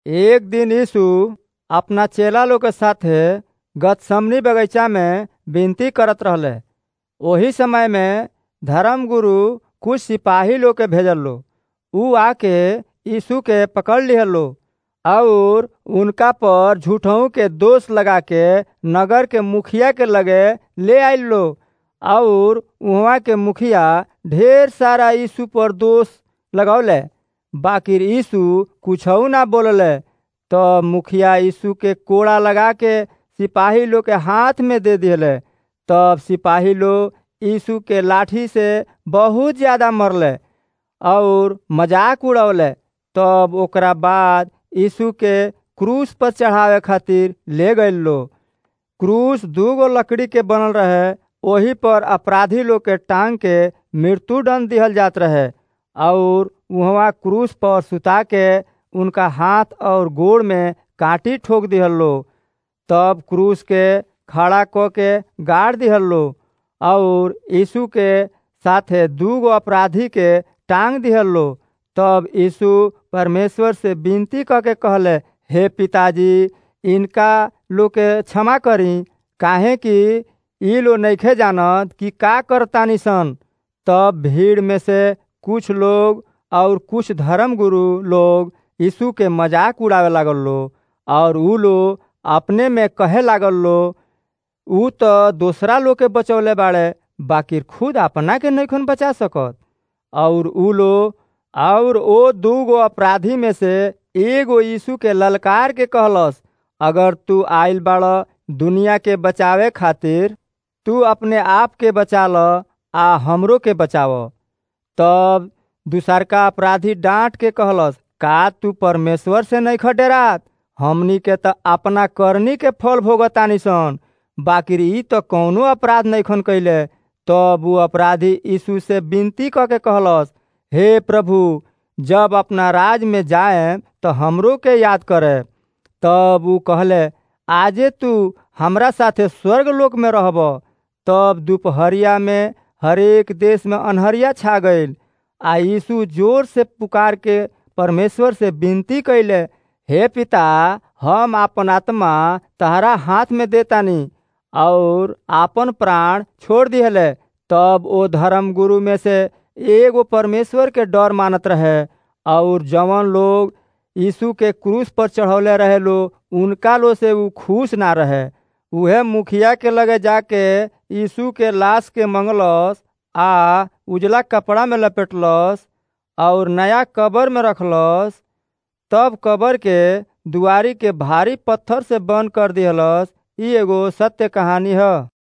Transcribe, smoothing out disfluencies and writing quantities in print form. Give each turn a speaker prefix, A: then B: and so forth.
A: एक दिन यीशु अपना चेला लोग के साथे गतसमनी बगीचा में विनती करत रहले। ओही समय में धर्म गुरु कुछ सिपाही लोग के भेजल लो। ऊ आके यीशु के पकड़ लिहल लो और उनका पर झूठों के दोष लगा के नगर के मुखिया के लगे ले आइल लो। और वहाँ के मुखिया ढेर सारा यीशु पर दोष लगौले, बाकी यीशु कुछऊ ना बोलले। तो मुखिया यीशु के कोड़ा लगा के सिपाही लोग के हाथ में दे दिले। तब सिपाही लोग यीशु के लाठी से बहुत ज्यादा मरले और मजाक उड़ौले। तब ओकरा बाद यीशु के क्रूस पर चढ़ावे खातिर ले गए लो। क्रूस 2 लकड़ी के बनल रहे, वही पर अपराधी लोग के टांग के मृत्यु दंड दिहल जात रहे। और वहाँ क्रूस पर सुता के उनका हाथ और गोड़ में कांटी ठोक दिहल लो। तब क्रूस के खड़ा क के गाड़ दिहल लो और यीशु के साथे 2 अपराधी के टांग दिहल लो। तब यीशु परमेश्वर से विनती करके कहले, हे पिताजी, इनका लोग के क्षमा करी, काहे कि ई लोग नइखे जानत कि का करतानी सन। तब भीड़ में से कुछ लोग और कुछ धर्म गुरु लोग यीशु के मजाक उड़ावे लागल लो और ऊ लोग अपने में कहे लागल लो, ऊ तो दूसरा लोग के बचौले बाड़े, बाकी खुद अपना के नइखन बचा सकत। और ऊ लोग और ओ 2 अपराधी में से एगो यीशु के ललकार के कहलस, अगर तू आइल बाड़ दुनिया के बचावे खातिर, तू अपने आप के बचा ल आ हमरो के बचाव। तब दूसरका अपराधी डांट के कहलस, का तू परमेश्वर से नहीं डरात? हमनी के तो अपना करनी के फल भोगतानी सन, बाकी ई तो कौनो अपराध नइखन कइले। तब वो अपराधी यीशु से विनती करके कहलस, हे प्रभु, जब अपना राज में जाए तो हमरो के याद करे। तब वो कहले, आजे तू हमरा साथे स्वर्ग लोक में रहब। तब दोपहरिया में हरेक देश में अन्हरिया छा गईल। आ यीशु जोर से पुकार के परमेश्वर से विनती कैले, हे पिता, हम आपन आत्मा तहरा हाथ में देतानी और आपन प्राण छोड़ दिहले। तब ओ धर्म गुरु में से एगो परमेश्वर के डर मानत रहे और जवन लोग यीशु के क्रूस पर चढ़ौले रहे लो, उनका लो से ऊ खुश ना रहे। उहे मुखिया के लगे जाके यीशु के लाश के मंगलस आ उजला कपड़ा में लपेटलस और नया कब्र में रखलस। तब कब्र के दुआरी के भारी पत्थर से बंद कर दिहलस। ई एगो सत्य कहानी है।